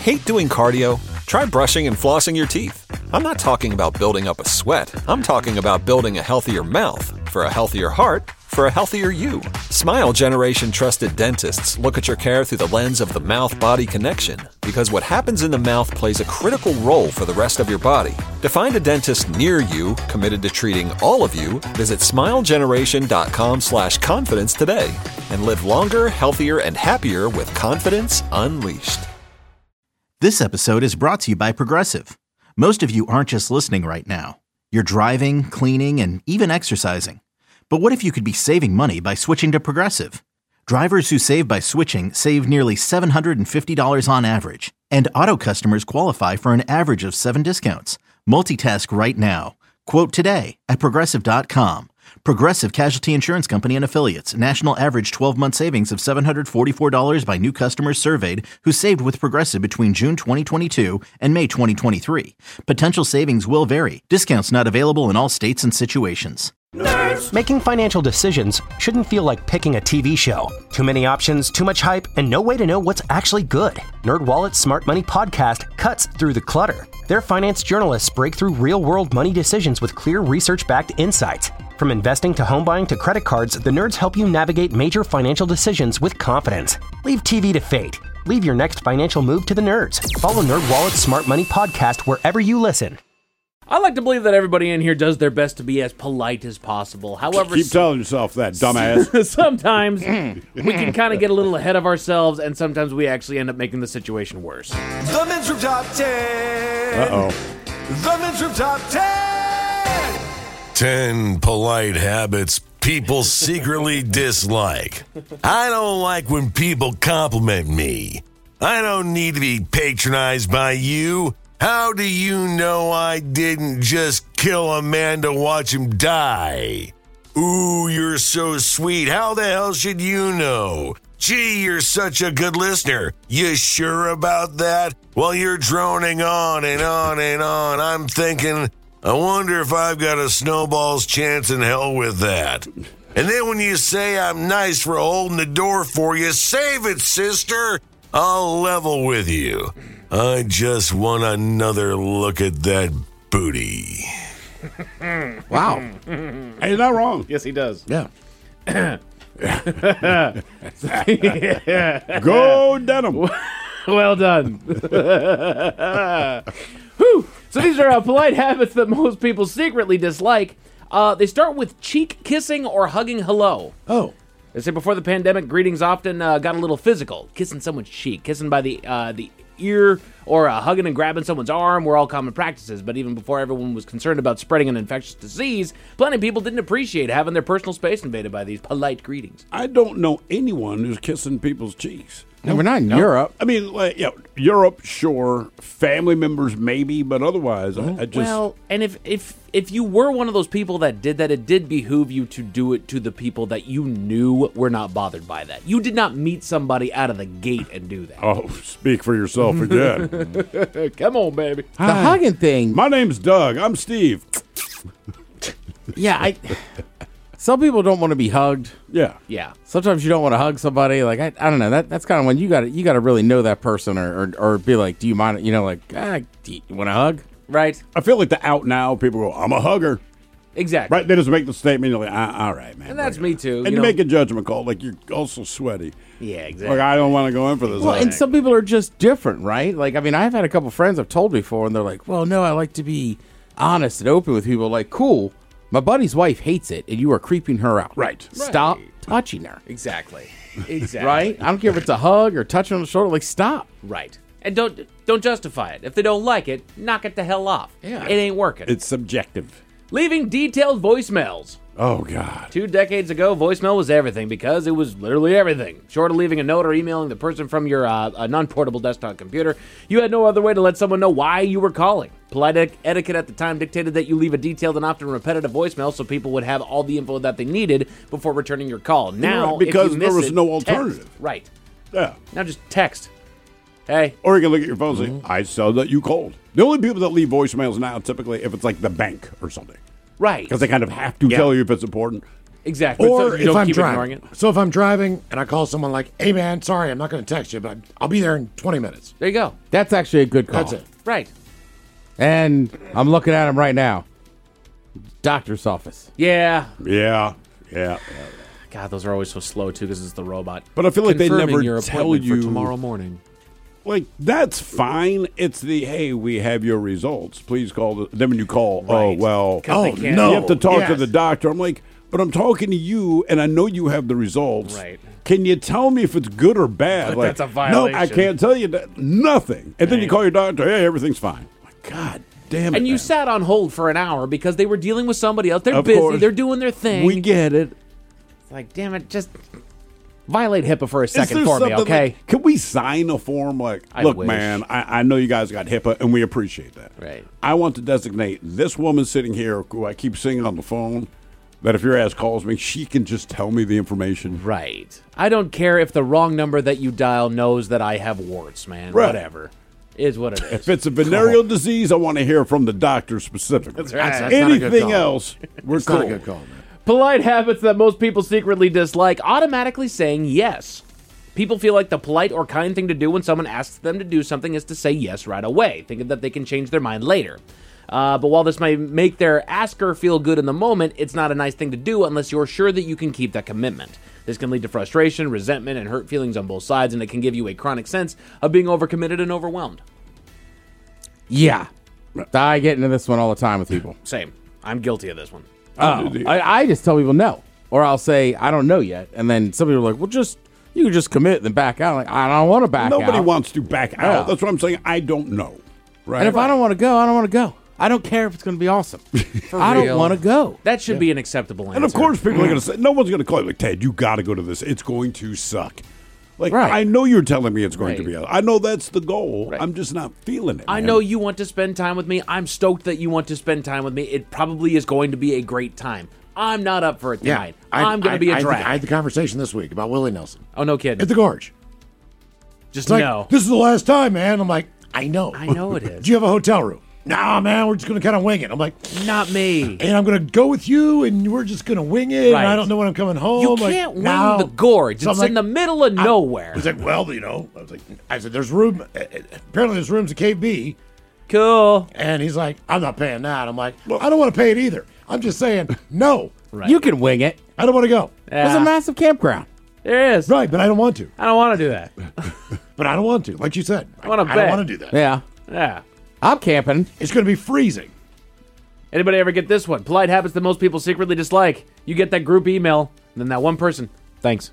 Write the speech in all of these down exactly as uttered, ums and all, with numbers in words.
Hate doing cardio? Try brushing and flossing your teeth. I'm not talking about building up a sweat. I'm talking about building a healthier mouth for a healthier heart for a healthier you. Smile Generation trusted dentists look at your care through the lens of the mouth-body connection, because what happens in the mouth plays a critical role for the rest of your body. To find a dentist near you committed to treating all of you, visit smilegeneration.com slash confidence today and live longer, healthier, and happier with confidence unleashed. This episode is brought to you by Progressive. Most of you aren't just listening right now. You're driving, cleaning, and even exercising. But what if you could be saving money by switching to Progressive? Drivers who save by switching save nearly seven hundred fifty dollars on average. And auto customers qualify for an average of seven discounts. Multitask right now. Quote today at Progressive dot com. Progressive Casualty Insurance Company and Affiliates. National average twelve-month savings of seven hundred forty-four dollars by new customers surveyed who saved with Progressive between June twenty twenty-two and May twenty twenty-three. Potential savings will vary. Discounts not available in all states and situations. Nerds. Making financial decisions shouldn't feel like picking a T V show. Too many options, too much hype, and no way to know what's actually good. NerdWallet's Smart Money Podcast cuts through the clutter. Their finance journalists break through real-world money decisions with clear research-backed insights. From investing to home buying to credit cards, the nerds help you navigate major financial decisions with confidence. Leave T V to fate. Leave your next financial move to the nerds. Follow NerdWallet's Smart Money Podcast wherever you listen. I like to believe that everybody in here does their best to be as polite as possible. However, keep telling yourself that, dumbass. sometimes we can kind of get a little ahead of ourselves, and sometimes we actually end up making the situation worse. The Men's Room Top ten. Uh-oh. The Men's Room Top ten. ten polite habits people secretly dislike. I don't like when people compliment me. I don't need to be patronized by you. How do you know I didn't just kill a man to watch him die? Ooh, you're so sweet. How the hell should you know? Gee, you're such a good listener. You sure about that? While you're droning on and on and on, I'm thinking, I wonder if I've got a snowball's chance in hell with that. And then when you say I'm nice for holding the door for you, save it, sister. I'll level with you. I just want another look at that booty. Wow. Hey, you're not wrong. Yes, he does. Yeah. Go Denim. Well done. Whew. So these are uh, polite habits that most people secretly dislike. Uh, they start with cheek kissing or hugging hello. Oh. They say before the pandemic, greetings often uh, got a little physical. Kissing someone's cheek, kissing by the uh, the ear, or uh, hugging and grabbing someone's arm were all common practices. But even before everyone was concerned about spreading an infectious disease, plenty of people didn't appreciate having their personal space invaded by these polite greetings. I don't know anyone who's kissing people's cheeks. No, we're not in no. Europe. I mean, like, yeah, Europe, sure. Family members, maybe, but otherwise, I, I just... Well, and if, if if you were one of those people that did that, it did behoove you to do it to the people that you knew were not bothered by that. You did not meet somebody out of the gate and do that. Oh, speak for yourself again. Come on, baby. The Hi. hugging thing. My name's Doug. I'm Steve. Yeah, I... Some people don't want to be hugged. Yeah. Yeah. Sometimes you don't want to hug somebody. Like, I, I don't know. That That's kind of when you got to you got to really know that person or, or or be like, do you mind, you know, like, ah, do you want to hug? Right. I feel like the out now people go, I'm a hugger. Exactly. Right. They just make the statement. You're like, ah, all right, man. And that's me too. And you, you know? make a judgment call. Like, you're also sweaty. Yeah, exactly. Like, I don't want to go in for this. Well, and some people are just different, right? Like, I mean, I've had a couple friends I've told before, and they're like, well, no, I like to be honest and open with people. Like, cool. My buddy's wife hates it, and you are creeping her out. Right. Stop right. touching her. Exactly. Exactly. Right? I don't care if it's a hug or touching on the shoulder. Like, stop. Right. And don't don't justify it. If they don't like it, knock it the hell off. Yeah. It ain't working. It's subjective. Leaving detailed voicemails. Oh, God. Two decades ago, voicemail was everything because it was literally everything. Short of leaving a note or emailing the person from your uh, a non-portable desktop computer, you had no other way to let someone know why you were calling. Polite ec- etiquette at the time dictated that you leave a detailed and often repetitive voicemail so people would have all the info that they needed before returning your call. Now, right, because if you miss there was it, no text. alternative. Right. Yeah. Now just text. Hey. Or you can look at your phone and say, I saw that you called. The only people that leave voicemails now, typically, if it's like the bank or something. Right. Because they kind of have to yeah. tell you if it's important. Exactly. Or so you if don't I'm keep driving. ignoring it. So, if I'm driving, So you so don't or keep if I'm ignoring driving, it. so if I'm driving and I call someone like, "Hey, man, sorry, I'm not going to text you, but I'll be there in twenty minutes." There you go. That's actually a good call. That's it. Right. And I'm looking at him right now. Doctor's office. Yeah. Yeah, yeah. God, those are always so slow too because it's the robot. But I feel like they Confirming never your tell appointment you for tomorrow morning. Like, that's fine. It's the, hey, we have your results. Please call. The, then when you call, Right. oh, well, 'Cause they Oh, can't- no. you have to talk to Yes. the doctor. I'm like, but I'm talking to you, and I know you have the results. Right. Can you tell me if it's good or bad? But like, that's a No, I violation. can't tell you that. Nothing. And then you Right. call your doctor, hey, everything's fine. Like, God damn it. And you man. sat on hold for an hour because they were dealing with somebody else. They're Of busy. course. They're doing their thing. We get it. It's like, damn it, just violate HIPAA for a Is second there for me, something okay? like- can we sign a form like, I look, wish. man, I, I know you guys got HIPAA, and we appreciate that. Right. I want to designate this woman sitting here who I keep seeing on the phone that if your ass calls me, she can just tell me the information. Right. I don't care if the wrong number that you dial knows that I have warts, man. Right. Whatever. Is what it is. If it's a venereal disease, I want to hear from the doctor specifically. That's right. That's- that's not a good Anything call. else, we're It's cool. not a good call, man. Polite habits that most people secretly dislike, automatically saying yes. People feel like the polite or kind thing to do when someone asks them to do something is to say yes right away, thinking that they can change their mind later. Uh, but while this may make their asker feel good in the moment, it's not a nice thing to do unless you're sure that you can keep that commitment. This can lead to frustration, resentment, and hurt feelings on both sides, and it can give you a chronic sense of being overcommitted and overwhelmed. Yeah. I get into this one all the time with people. Same. I'm guilty of this one. Oh, I, I just tell people no. Or I'll say, I don't know yet. And then some people are like, well, just, you can just commit and then back out. I'm like, I don't want to back Nobody out. wants to back out. Yeah. That's what I'm saying. I don't know. Right. And if I don't want to go, I don't want to go. I don't care if it's going to be awesome. I don't real. want to go. That should be an acceptable answer. And of course, people are going to say, no one's going to call you like, Ted, you got to go to this. It's going to suck. Like, Right. I know you're telling me it's going to Right. be. I know that's the goal. Right. I'm just not feeling it. I man. know you want to spend time with me. I'm stoked that you want to spend time with me. It probably is going to be a great time. I'm not up for it Yeah. tonight. I- I'm going I- to be a I had the- drag. I had the conversation this week about Willie Nelson oh, no kidding. at the Gorge. Just It's like, no. this is the last time, man. I'm like, I know. I know it is. Do you have a hotel room? Nah, man, we're just going to kind of wing it. I'm like, Not me. and I'm going to go with you, and we're just going to wing it, Right. and I don't know when I'm coming home. You Like, can't wing no. the gorge. So It's I'm in like, the middle of I- nowhere. He's like, well, you know, I was like, I said, there's room. uh, uh, Apparently, there's rooms at K B, Cool. and he's like, I'm not paying that. I'm like, well, I don't want to pay it either. I'm just saying, no, Right. You can wing it. I don't want to go. There's Yeah. a massive campground. There is. Right, but I don't want to. I don't want to do that. But I don't want to. Like you said, I, wanna I don't bet. want to do that. Yeah. Yeah. I'm camping. It's going to be freezing. Anybody ever get this one? Polite habits that most people secretly dislike. You get that group email, and then that one person, thanks.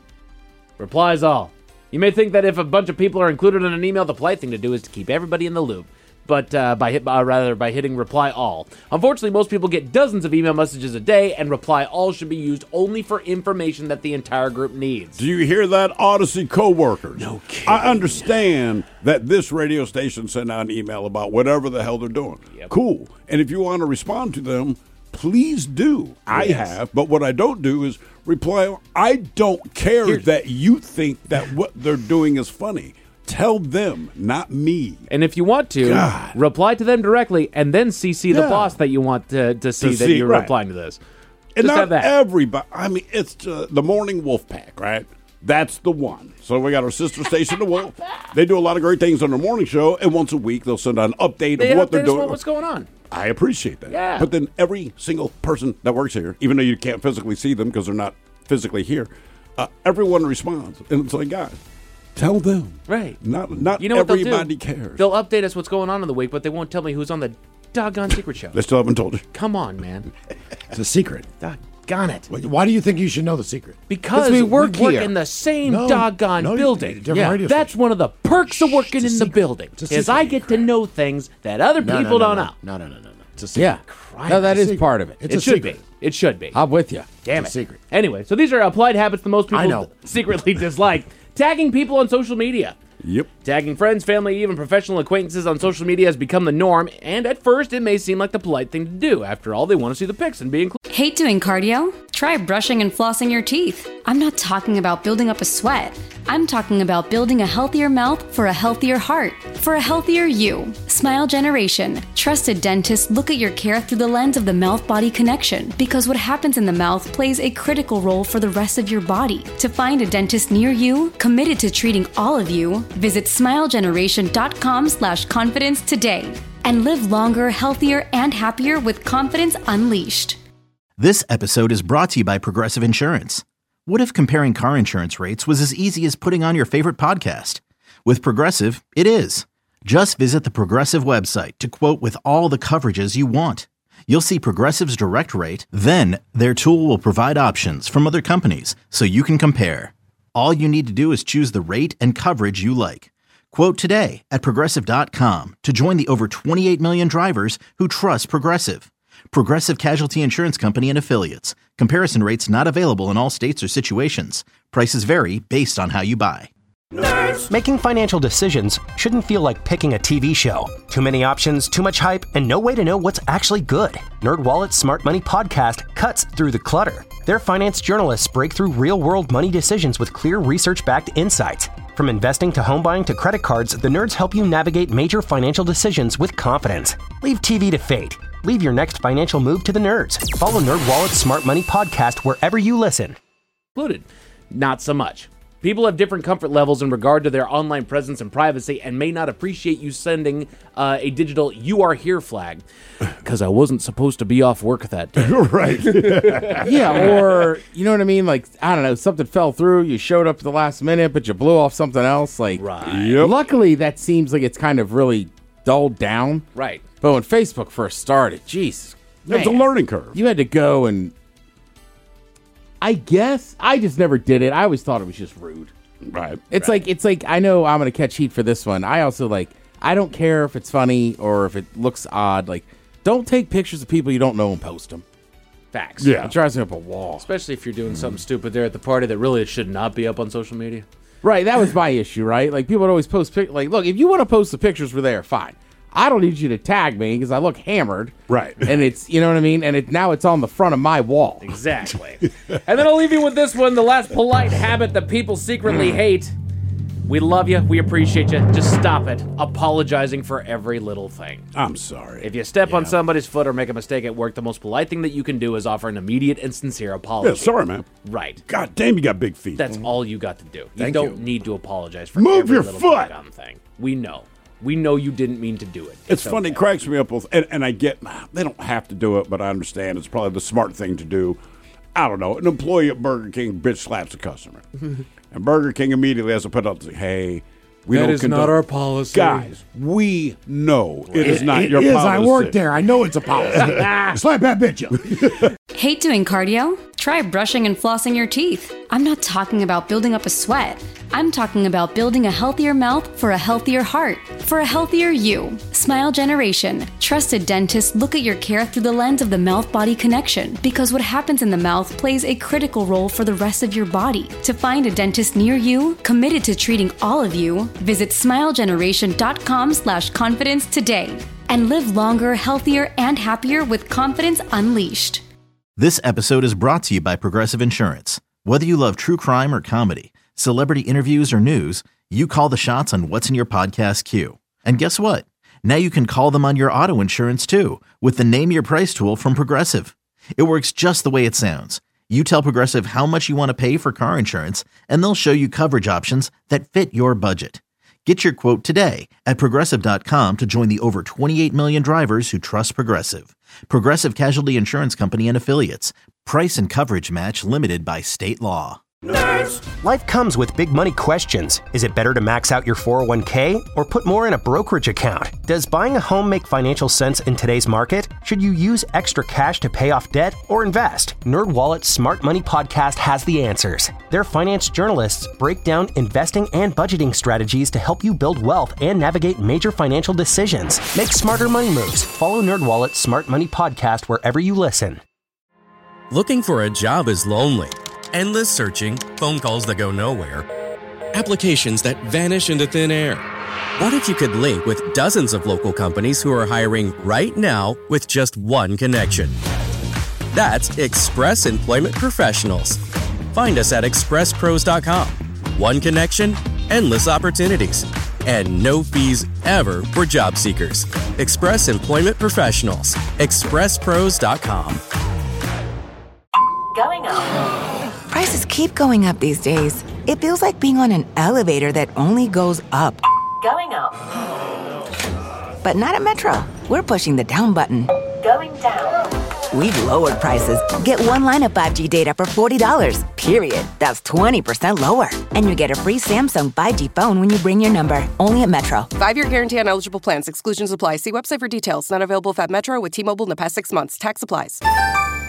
Replies all. You may think that if a bunch of people are included in an email, the polite thing to do is to keep everybody in the loop. But uh, by hit, uh, rather by hitting reply all. Unfortunately, most people get dozens of email messages a day, and reply all should be used only for information that the entire group needs. Do you hear that, Odyssey coworkers? No kidding. I understand that this radio station sent out an email about whatever the hell they're doing. Yep. Cool. And if you want to respond to them, please do. I Yes. have, but what I don't do is reply. I don't care Here's- that you think that what they're doing is funny. Tell them, not me. And if you want to, God. reply to them directly, and then C C the Yeah. boss that you want to, to see that see, you're right. replying to this. And Just not have that. everybody. I mean, it's uh, the Morning Wolf Pack, right? That's the one. So we got our sister station, The Wolf. They do a lot of great things on their morning show, and once a week they'll send out an update They of what update they're us doing. what- what's going on. I appreciate that. Yeah. But then every single person that works here, even though you can't physically see them because they're not physically here, uh, everyone responds, and it's like, guys, tell them. Right. Not not You know what everybody they'll do? cares. They'll update us what's going on in the week, but they won't tell me who's on the doggone secret show. They still haven't told you. Come on, man. It's a secret. Doggone it. Why- Why do you think you should know the secret? Because we we work work, here. in the same No, doggone no, you- building. different Yeah, radio That's station. one of the perks of working It's a in the secret. building It's a is secret. I get to know things that other No, people no, no, don't no. know. No, no, no, no, no. It's a secret. Yeah. Christ, No, that it's a is secret. part of it. It's it a should secret. be. It should be. I'm with you. Damn It's a it. secret. Anyway, so these are applied habits that most people I know. secretly dislike. Tagging people on social media. Yep. Tagging friends, family, even professional acquaintances on social media has become the norm, and at first it may seem like the polite thing to do. After all, they want to see the pics and be included. Hate doing cardio? Try brushing and flossing your teeth. I'm not talking about building up a sweat. I'm talking about building a healthier mouth for a healthier heart, for a healthier you. Smile Generation. Trusted dentists look at your care through the lens of the mouth-body connection, because what happens in the mouth plays a critical role for the rest of your body. To find a dentist near you, committed to treating all of you, visit smilegeneration.com slash confidence today. And live longer, healthier, and happier with confidence unleashed. This episode is brought to you by Progressive Insurance. What if comparing car insurance rates was as easy as putting on your favorite podcast? With Progressive, it is. Just visit the Progressive website to quote with all the coverages you want. You'll see Progressive's direct rate, then their tool will provide options from other companies so you can compare. All you need to do is choose the rate and coverage you like. Quote today at Progressive dot com to join the over twenty-eight million drivers who trust Progressive. Progressive Casualty Insurance Company and Affiliates. Comparison rates not available in all states or situations. Prices vary based on how you buy. Nerds. Making financial decisions shouldn't feel like picking a T V show. Too many options, too much hype, and no way to know what's actually good. NerdWallet's Smart Money Podcast cuts through the clutter. Their finance journalists break through real-world money decisions with clear research-backed insights. From investing to home buying to credit cards, the nerds help you navigate major financial decisions with confidence. Leave T V to fate. Leave your next financial move to the nerds. Follow NerdWallet's Smart Money Podcast wherever you listen. Included. Not so much. People have different comfort levels in regard to their online presence and privacy and may not appreciate you sending uh, a digital "you are here" flag because I wasn't supposed to be off work that day. Right. Yeah, or, you know what I mean? Like, I don't know, something fell through, you showed up at the last minute, but you blew off something else. Like, Right. Yep. Luckily, that seems like it's kind of really dulled down. Right. But when Facebook first started, jeez, It's a man, learning curve. you had to go and... I guess I just never did it. I always thought it was just rude. Right. It's like it's like I know I'm gonna catch heat for this one. I also like I don't care if it's funny or if it looks odd. Like, don't take pictures of people you don't know and post them. Facts. Yeah. It drives me up a wall. Especially if you're doing something stupid there at the party that really should not be up on social media. Right, that was my issue. Right, like people would always post pic- like, look, if you want to post the pictures, we're there. Fine. I don't need you to tag me because I look hammered. Right. And it's, you know what I mean? And it now it's on the front of my wall. Exactly. And then I'll leave you with this one, the last polite habit that people secretly hate. We love you. We appreciate you. Just stop it. Apologizing for every little thing. I'm sorry. If you step on Yeah. somebody's foot or make a mistake at work, the most polite thing that you can do is offer an immediate and sincere apology. Yeah, sorry, man. Right. God damn, you got big feet. That's all you got to do. You Thank don't you. need to apologize for Move every your little foot. doggone thing. We know. We know you didn't mean to do it. It's funny. It okay. cracks me up with, and, and I get they don't have to do it, but I understand it's probably the smart thing to do. I don't know. An employee at Burger King bitch slaps a customer, and Burger King immediately has to put up, hey, we That don't is condone. not our policy. Guys, we know it is not It your is. policy. I work there. I know it's a policy. Slap that bitch up. Hate doing cardio? Try brushing and flossing your teeth. I'm not talking about building up a sweat. I'm talking about building a healthier mouth for a healthier heart, for a healthier you. Smile Generation. Trusted dentists look at your care through the lens of the mouth-body connection, because what happens in the mouth plays a critical role for the rest of your body. To find a dentist near you, committed to treating all of you, visit smilegeneration.com slash confidence today. And live longer, healthier, and happier with confidence unleashed. This episode is brought to you by Progressive Insurance. Whether you love true crime or comedy, celebrity interviews or news, you call the shots on what's in your podcast queue. And guess what? Now you can call them on your auto insurance too with the Name Your Price tool from Progressive. It works just the way it sounds. You tell Progressive how much you want to pay for car insurance, and they'll show you coverage options that fit your budget. Get your quote today at Progressive dot com to join the over twenty-eight million drivers who trust Progressive. Progressive Casualty Insurance Company and Affiliates. Price and coverage match limited by state law. Life comes with big money questions. Is it better to max out your four oh one k or put more in a brokerage account? Does buying a home make financial sense in today's market? Should you use extra cash to pay off debt or invest? NerdWallet's Smart Money Podcast has the answers. Their finance journalists break down investing and budgeting strategies to help you build wealth and navigate major financial decisions. Make smarter money moves. Follow NerdWallet's Smart Money Podcast wherever you listen. Looking for a job is lonely. Endless searching, phone calls that go nowhere, applications that vanish into thin air. What if you could link with dozens of local companies who are hiring right now with just one connection? That's Express Employment Professionals. Find us at express pros dot com. One connection, endless opportunities, and no fees ever for job seekers. Express Employment Professionals. express pros dot com. Going up. Prices keep going up these days. It feels like being on an elevator that only goes up. Going up. But not at Metro. We're pushing the down button. Going down. We've lowered prices. Get one line of five G data for forty dollars, period. That's twenty percent lower. And you get a free Samsung five G phone when you bring your number. Only at Metro. Five-year guarantee on eligible plans. Exclusions apply. See website for details. Not available at Metro with T-Mobile in the past six months. Tax applies.